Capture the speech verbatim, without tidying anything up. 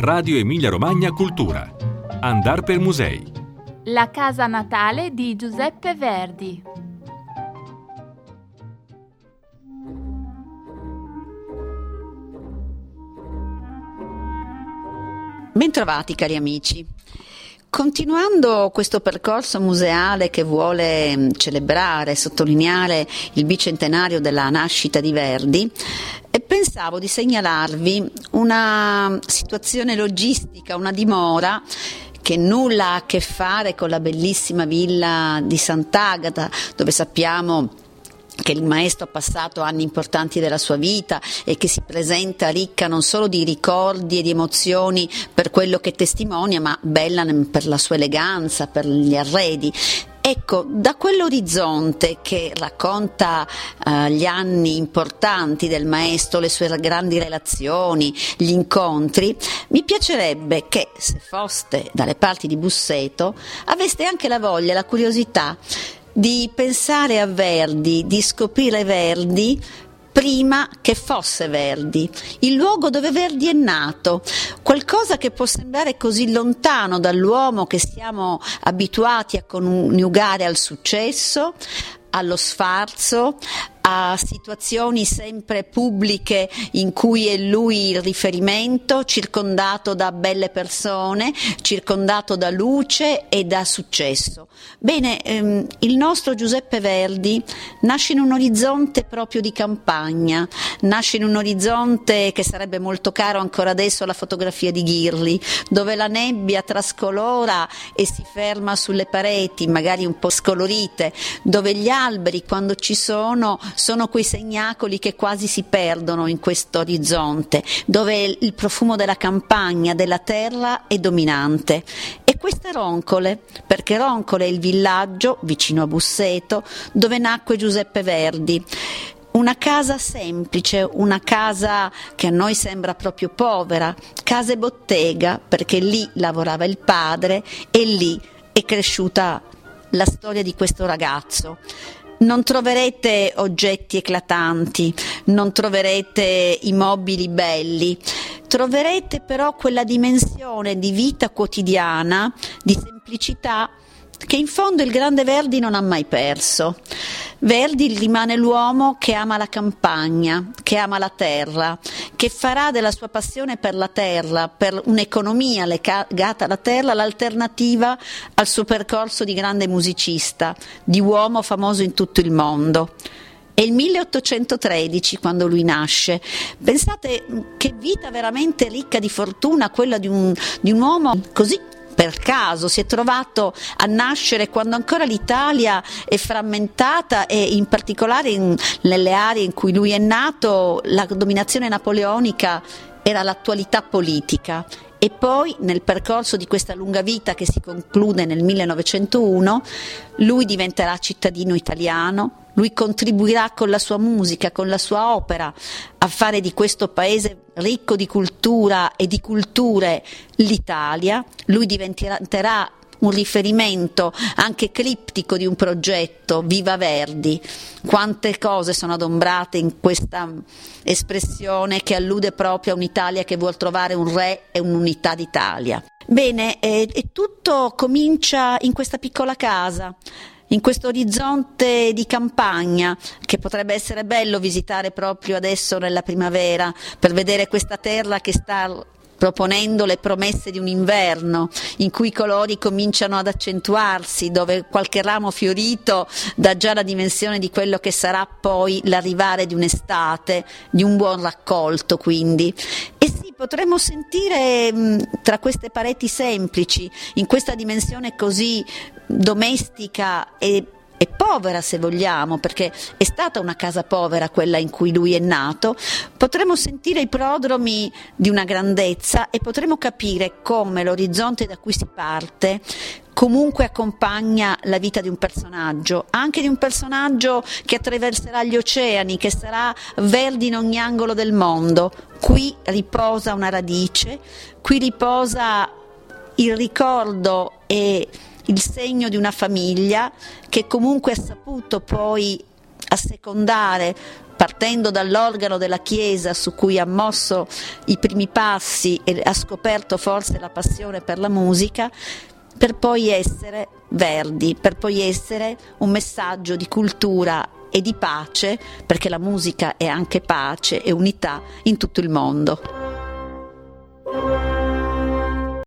Radio Emilia Romagna Cultura. Andar per musei. La casa natale di Giuseppe Verdi. Bentrovati cari amici. Continuando questo percorso museale che vuole celebrare, sottolineare il bicentenario della nascita di Verdi, pensavo di segnalarvi una situazione logistica, una dimora che nulla ha a che fare con la bellissima villa di Sant'Agata, dove sappiamo che il maestro ha passato anni importanti della sua vita e che si presenta ricca non solo di ricordi e di emozioni per quello che testimonia, ma bella per la sua eleganza, per gli arredi. Ecco, da quell'orizzonte che racconta uh, gli anni importanti del maestro, le sue grandi relazioni, gli incontri, mi piacerebbe che, se foste dalle parti di Busseto, aveste anche la voglia, la curiosità di pensare a Verdi, di scoprire Verdi prima che fosse Verdi, il luogo dove Verdi è nato, qualcosa che può sembrare così lontano dall'uomo che siamo abituati a coniugare al successo, allo sfarzo, a situazioni sempre pubbliche in cui è lui il riferimento, circondato da belle persone, circondato da luce e da successo. Bene, ehm, il nostro Giuseppe Verdi nasce in un orizzonte proprio di campagna, nasce in un orizzonte che sarebbe molto caro ancora adesso alla fotografia di Ghirli, dove la nebbia trascolora e si ferma sulle pareti, magari un po' scolorite, dove gli alberi, quando ci sono, sono quei segnacoli che quasi si perdono in questo orizzonte, dove il profumo della campagna, della terra è dominante. E queste Roncole, perché Roncole è il villaggio vicino a Busseto dove nacque Giuseppe Verdi. Una casa semplice, una casa che a noi sembra proprio povera, casa e bottega, perché lì lavorava il padre e lì è cresciuta la storia di questo ragazzo. Non troverete oggetti eclatanti, non troverete i mobili belli, troverete però quella dimensione di vita quotidiana, di semplicità, che in fondo il grande Verdi non ha mai perso. Verdi rimane l'uomo che ama la campagna, che ama la terra, che farà della sua passione per la terra, per un'economia legata alla terra, l'alternativa al suo percorso di grande musicista, di uomo famoso in tutto il mondo. È il milleottocentotredici quando lui nasce. Pensate che vita veramente ricca di fortuna quella di un, di un uomo così per caso, si è trovato a nascere quando ancora l'Italia è frammentata e in particolare in, nelle aree in cui lui è nato la dominazione napoleonica era l'attualità politica. E poi nel percorso di questa lunga vita che si conclude nel millenovecentouno lui diventerà cittadino italiano, lui contribuirà con la sua musica, con la sua opera a fare di questo paese ricco di cultura e di culture l'Italia, lui diventerà un riferimento anche criptico di un progetto, Viva Verdi. Quante cose sono adombrate in questa espressione che allude proprio a un'Italia che vuol trovare un re e un'unità d'Italia. Bene, e, e tutto comincia in questa piccola casa, in questo orizzonte di campagna che potrebbe essere bello visitare proprio adesso nella primavera per vedere questa terra che sta proponendo le promesse di un inverno in cui i colori cominciano ad accentuarsi, dove qualche ramo fiorito dà già la dimensione di quello che sarà poi l'arrivare di un'estate, di un buon raccolto quindi. E sì, potremmo sentire mh, tra queste pareti semplici, in questa dimensione così domestica e e povera se vogliamo, perché è stata una casa povera quella in cui lui è nato, potremo sentire i prodromi di una grandezza e potremo capire come l'orizzonte da cui si parte comunque accompagna la vita di un personaggio, anche di un personaggio che attraverserà gli oceani, che sarà Verdi in ogni angolo del mondo. Qui riposa una radice, qui riposa il ricordo e il segno di una famiglia che comunque ha saputo poi assecondare partendo dall'organo della Chiesa su cui ha mosso i primi passi e ha scoperto forse la passione per la musica, per poi essere Verdi, per poi essere un messaggio di cultura e di pace, perché la musica è anche pace e unità in tutto il mondo.